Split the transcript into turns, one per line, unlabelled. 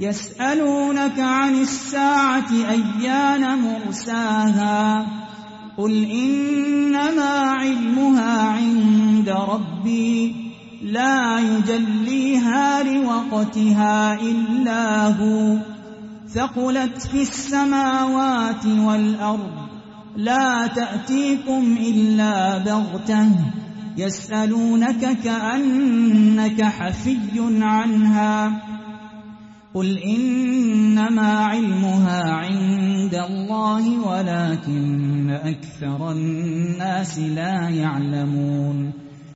يسألونك عن الساعة أيان مرساها قل إنما علمها عند ربي لا يجليها لوقتها إلا هو ثقلت في السماوات والأرض لا تأتيكم إلا بغتة يسألونك كأنك حفي عنها قل إنما علمها عند الله ولكن أكثر الناس لا يعلمون